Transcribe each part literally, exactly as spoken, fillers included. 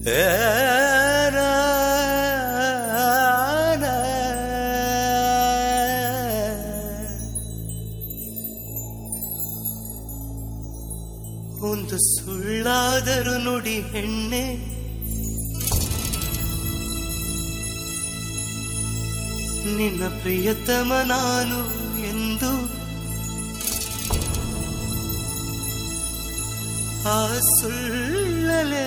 ಒಂದು ಸುಳ್ಳಾದರೂ ನುಡಿ ಹೆಣ್ಣೆ, ನಿನ್ನ ಪ್ರಿಯತಮ ನಾನು ಎಂದು ಆ ಸುಳ್ಳಲೆ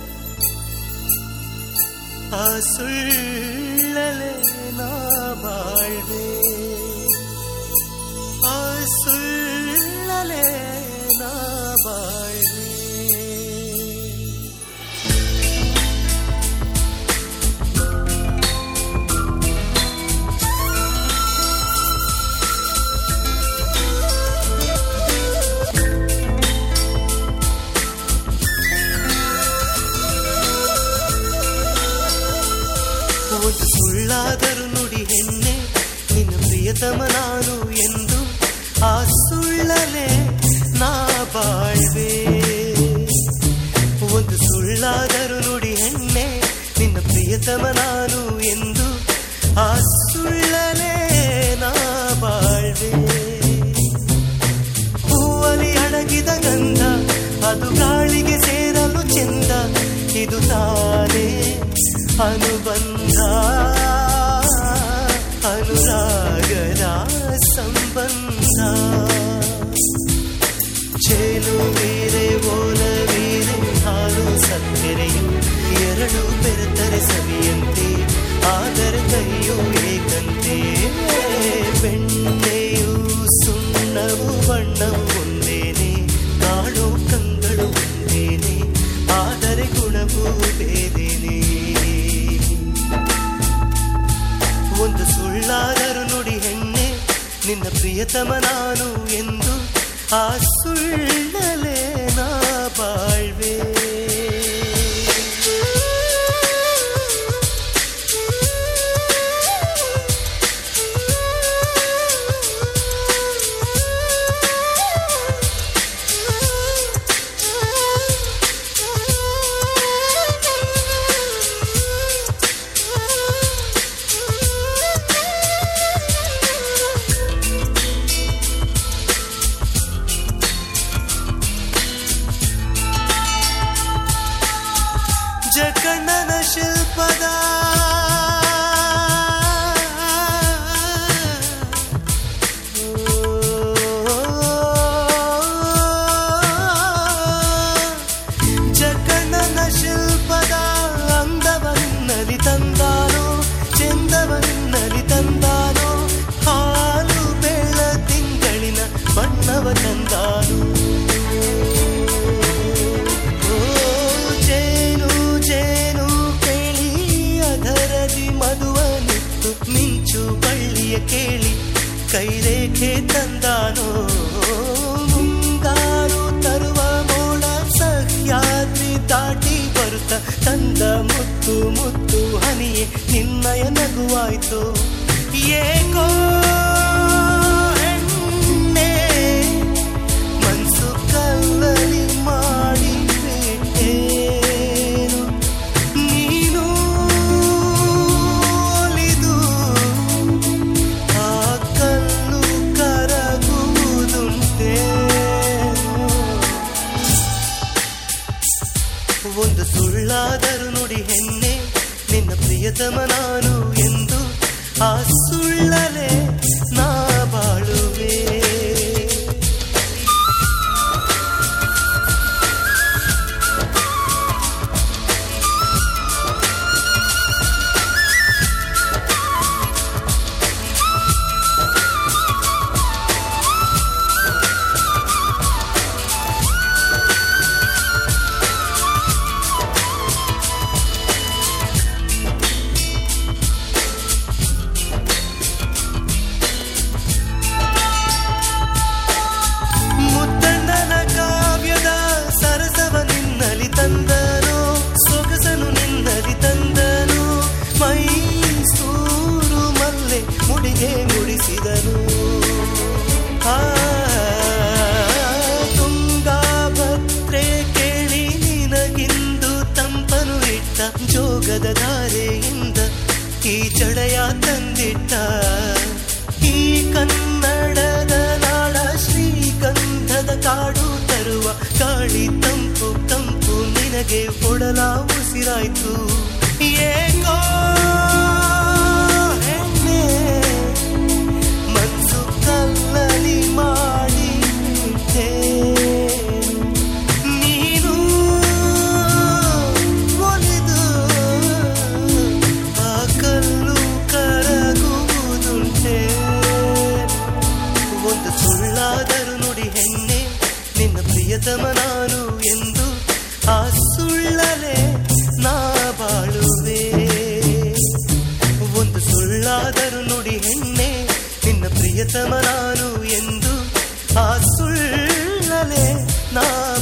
ಆ ಸುಳ್ಳಲೆ ನಾ ಬಾಳ್ವೆ, ಆ ಸುಳ್ಳಲೆ ನಾ ಬಾಳ್ವೆ. ಒಂದು ಸುಳ್ಳಾದರೂ ನುಡಿ ಹೆಣ್ಣೆ, ನಿನ್ನ ಪ್ರಿಯತಮ ನಾನು ಎಂದು ಆ ಸುಳ್ಳಲೆ ನಾ ಬಾಳ್ವೆ. ಒಂದು ಸುಳ್ಳಾದರೂ ನುಡಿ ಹೆಣ್ಣೆ, ನಿನ್ನ ಪ್ರಿಯತಮ ನಾನು ಎಂದು ಆ ಸುಳ್ಳಲೆ ನಾ ಬಾಳ್ವೆ. ಹೂವಲಿ ಅಡಗಿದ ಗಂಧ ಅದು ಗಾಳಿಗೆ ಸೇರಲು ಚೆಂದ, ಇದು ತಾನೇ ಅನುಬಂಧ, ಅನುರಾಗದ ಸಂಬಂಧ. ಚೇನು ಬೇರೆ ಓಲವೀರೆ ಹಾಲು ಸಕ್ಕರೆಯು ಎರಡು ಬೆರೆತರೆ ಸವಿಯಂತೆ, ಆದರೆ ಕೈಯು ಏಕಂತೆ. ಬೆಣ್ಣೆಯು ಸುಣ್ಣವು ಬಣ್ಣವು ಒಂದೇನೆ, ಕಾಣೋ ಕಂಗಳು ಒಂದೇನೆ, ಆದರೆ ಗುಣವು ಬೇರೇನೆ. ಒಂದು ಸುಳ್ಳಾದರೂ ನುಡಿ ಹೆಣ್ಣೆ, ನಿನ್ನ ಪ್ರಿಯತಮ ನಾನು ಎಂದು ಆ ಸುಳ್ಳಲೆ ನಾ ಬಾಳ್ವೆ. ಜಗಣ್ಣನ ಶಿಲ್ಪದ ಜಗಣ್ಣನ ಶಿಲ್ಪದ ಅಂದವನ್ನಲಿ ತಂದಾನೋ, ಚೆಂದವನ್ನಲಿ ತಂದಾನೋ, ಹಾಲು ಬೆಳ ತಿಂಗಳಿನ ಬಣ್ಣವ ತಂದಾನೋ. ಮಧುವನಿತ್ತು ಮಿಂಚು ಬಳ್ಳಿಯ ಕೇಳಿ ಕೈರೇಖೆ ತಂದಾನೋ. ಮುಂಗಾರು ತರುವ ಮೋಡ ಸಹ್ಯಾದ್ರಿ ದಾಟಿ ಬರುತ್ತ ತಂದ ಮುತ್ತು ಮುತ್ತು ಹನಿಯೇ ನಿನ್ನಯ ನಗುವಾಯ್ತು. ಏಕೋ ಹೆಣ್ಣೆ ಮನ್ಸು ಕಲ್ಲಲಿ ಮಾಡಿ ಬಿಟ್ಟೇನು, ನೀನು ಒಂದು ಸುಳ್ಳಾದರೂ ನುಡಿ ಹೆಣ್ಣೆ, ನಿನ್ನ ಪ್ರಿಯತಮ ನಾನು ಎಂದು ಆ ಸುಳ್ಳಲೆ ನಾ ಬಾಳುವೆ. ಜೋಗದ ಧಾರೆಯಿಂದ ಈ ಜಡೆಯ ತಂದಿಟ್ಟ ಈ ಕನ್ನಡದ ನಾಡ ಶ್ರೀಗಂಧದ ಕಾಡು ತರುವ ಗಾಳಿ ತಂಪು ತಂಪು ನಿನಗೆ ಒಡಲ ಉಸಿರಾಯ್ತು ಏಕೋ ಹೆಣ್ಣೆ ಮನ್ಸು ಕಲ್ಲಲಿ ಮಾಡಿಟ್ಟೆ ನೀನು ಒಲಿದು ಆ ಕಲ್ಲು ಕರಗುವುದುಂಟೆ ಒಂದು ಸುಳ್ಳಾದರೂ ನುಡಿ ಹೆಣ್ಣೆ ನಿನ್ನ ಪ್ರಿಯತಮ ನಾನು ಎಂದು ಆ ಸುಳ್ಳಲೆ ನಾ ಬಾಳುವೆ ಒಂದು ಸುಳ್ಳಾದರೂ ನುಡಿ ಹೆಣ್ಣೆ ನಿನ್ನ ಪ್ರಿಯತಮ ನಾನು ಎಂದು ಆ ಸುಳ್ಳಲೆ ನಾ